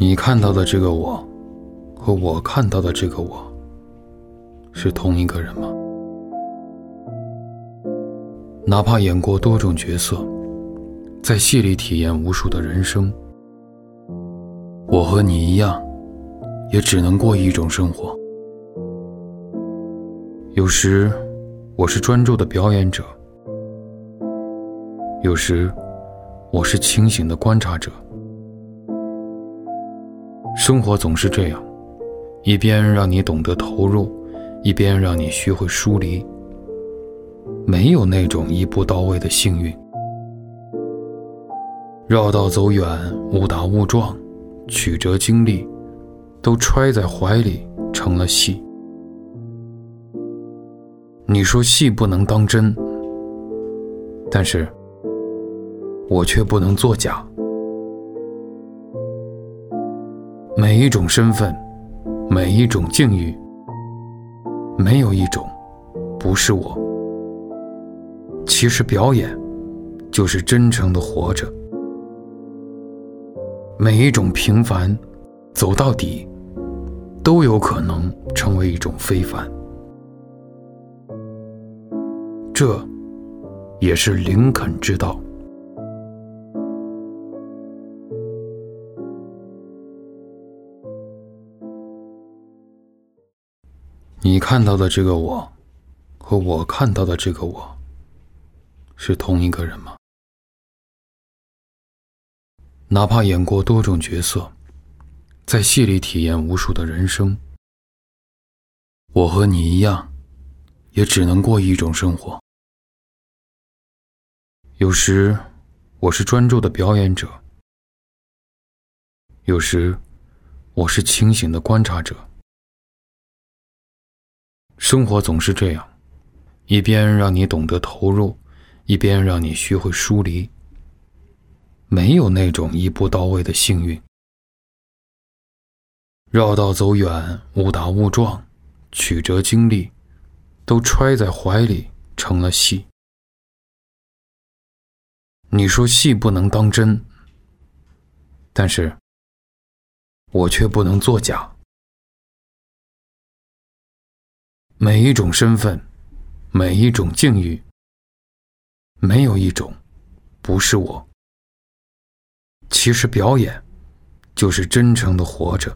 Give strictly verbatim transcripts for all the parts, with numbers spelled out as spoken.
你看到的这个我，和我看到的这个我，是同一个人吗？哪怕演过多种角色，在戏里体验无数的人生，我和你一样，也只能过一种生活。有时我是专注的表演者，有时我是清醒的观察者。生活总是这样，一边让你懂得投入，一边让你学会疏离。没有那种一步到位的幸运，绕道走远，误打误撞，曲折经历，都揣在怀里成了戏。你说戏不能当真，但是我却不能作假。每一种身份，每一种境遇，没有一种不是我。其实表演就是真诚的活着。每一种平凡走到底，都有可能成为一种非凡。这也是林肯之道。你看到的这个我，和我看到的这个我，是同一个人吗？哪怕演过多种角色，在戏里体验无数的人生，我和你一样，也只能过一种生活。有时我是专注的表演者，有时我是清醒的观察者。生活总是这样，一边让你懂得投入，一边让你学会疏离。没有那种一步到位的幸运，绕道走远，误打误撞，曲折经历，都揣在怀里成了戏。你说戏不能当真，但是我却不能作假。每一种身份，每一种境遇，没有一种不是我。其实表演就是真诚的活着。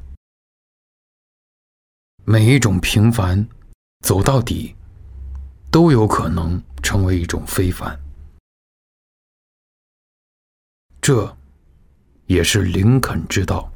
每一种平凡走到底，都有可能成为一种非凡。这也是林肯之道。